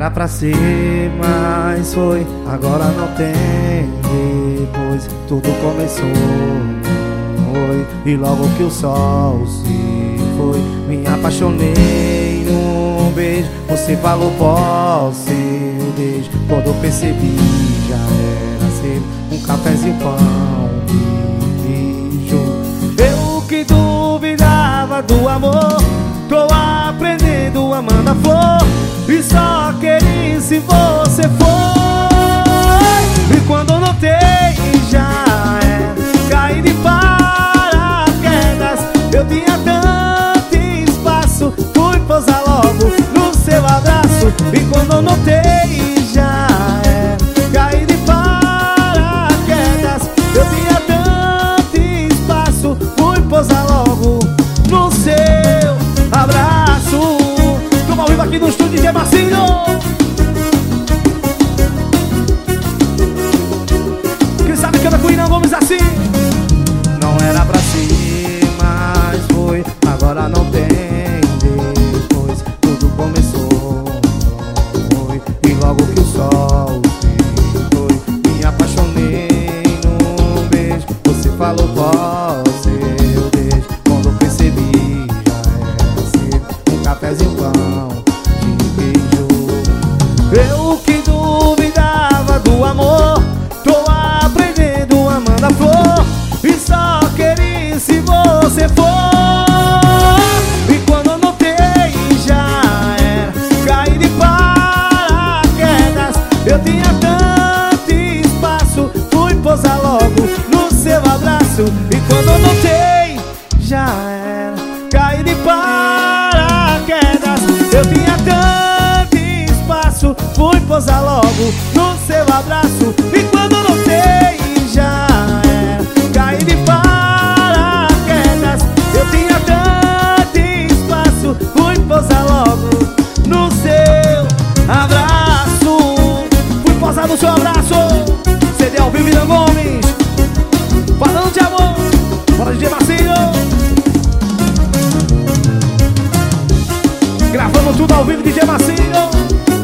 era pra ser, mas foi, agora não tem. Depois tudo começou, foi, e logo que o sol se foi, me apaixonei num beijo. Você falou posse, eu beijo. Quando eu percebi, já era cedo. Um cafezinho, pão e beijo. Eu que duvidava do amor, tô aprendendo amando a flor. E só queria se você foi. E quando eu notei, já era caí de paraquedas. Eu tinha tanto espaço, fui pousar logo no seu abraço. E quando eu notei, já era caí de paraquedas. Eu tinha tanto espaço, fui pousar logo no seu abraço. Tamo ao vivo aqui no estúdio de Marcinho. Quem sabe canta com Inan Gomes assim. Não era pra ser, mas foi, agora não tem. Depois tudo começou, foi, e logo que o sol se foi, me apaixonei num beijo. Você falou posse, eu beijo. Quando eu percebi, já era cedo. Um cafezinho, pão de beijo. Eu que duvidava do amor, tô aprendendo amando a flor. E só queria se você for. E quando eu notei, já era caí de paraquedas. Eu tinha tanto espaço, fui pousar logo no seu abraço. E quando eu notei, já era caí de paraquedas. Eu tinha tanto espaço, fui pousar logo no seu abraço. E quando eu notei, já era caí de paraquedas. Eu tinha tanto espaço, fui pousar logo no seu abraço. Fui pousar no seu abraço. CD ao vivo, Inan Gomes, falando de amor. Bora de Marcinho. Gravando tudo ao vivo, DJ Marcinho.